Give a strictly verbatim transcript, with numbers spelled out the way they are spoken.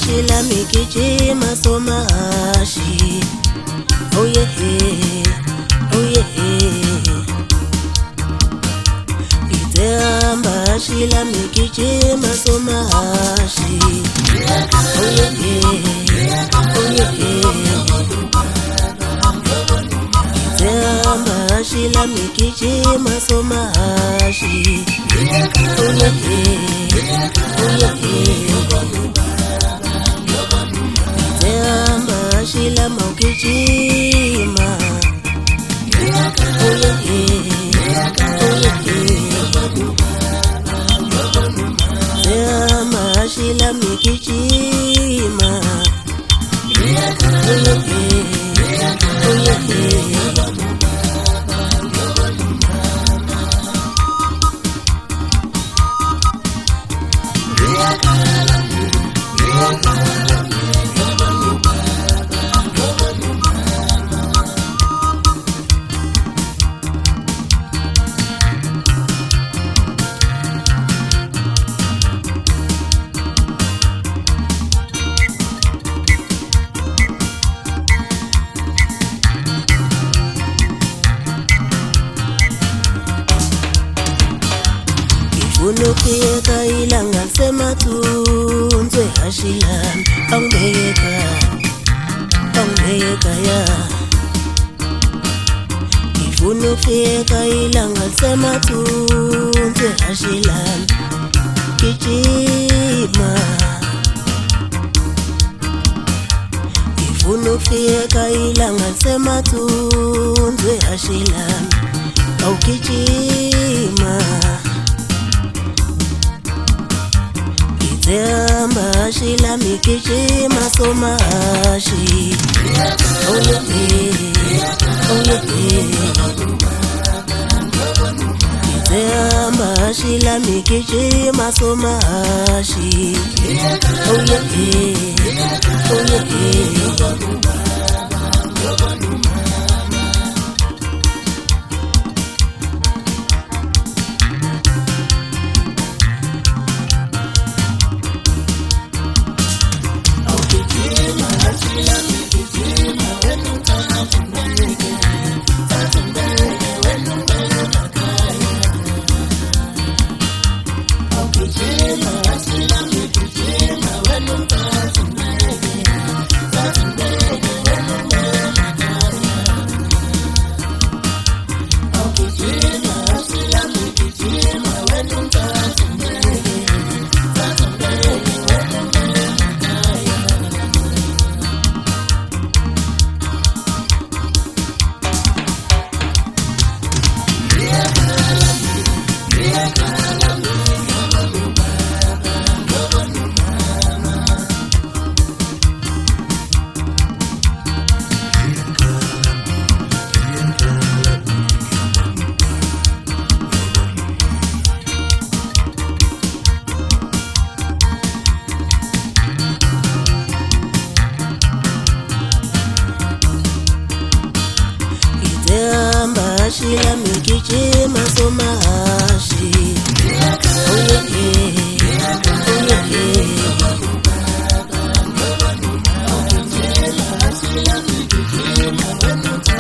shila mikijima somashi. Oh yeah, oh yeah. Itamba shila mikijima somashi. Oh yeah, oh yeah. Itamba shila mikijima somashi. Oh yeah, oh yeah. Itamba shila maukijima. Oh yeah, oh yeah. Itamba shila mikijima. Oh yeah, oh yeah. Unupiyeka ilanga sema tunzwe hashilan. Ongbeyeka, ongbeyeka ya. Unupiyeka ilanga sema tunzwe hashilan. Kijima. Unupiyeka ilanga sema tunzwe hashilan. Au kijima. Itamba shila mikijima somashi. Oh yeah, oh yeah. Itamba shila mikijima somashi. Oh yeah, oh yeah. Itamba shila mikijima somashi. Oh yeah, oh yeah.